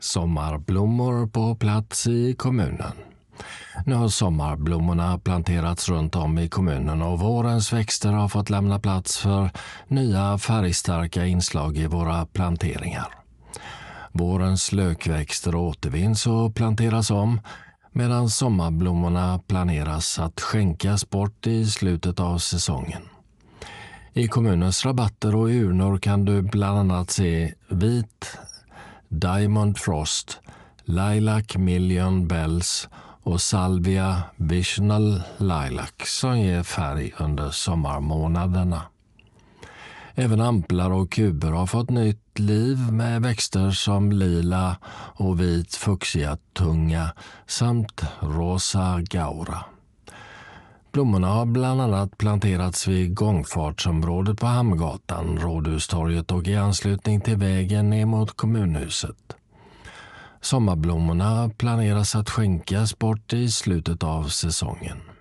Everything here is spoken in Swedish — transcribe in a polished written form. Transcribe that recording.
Sommarblommor på plats i kommunen. Nu har sommarblommorna planterats runt om i kommunen och vårens växter har fått lämna plats för nya färgstarka inslag i våra planteringar. Vårens lökväxter återvinns och planteras om medan sommarblommorna planeras att skänkas bort i slutet av säsongen. I kommunens rabatter och urnor kan du bland annat se vit Diamond Frost, Lilac Million Bells och Salvia Visional Lilac som ger färg under sommarmånaderna. Även amplar och kuber har fått nytt liv med växter som lila och vit fuchsia-tunga samt rosa gaura. Blommorna har bland annat planterats vid gångfartsområdet på Hamngatan, Rådhustorget och i anslutning till vägen ner mot kommunhuset. Sommarblommorna planeras att skänkas bort i slutet av säsongen.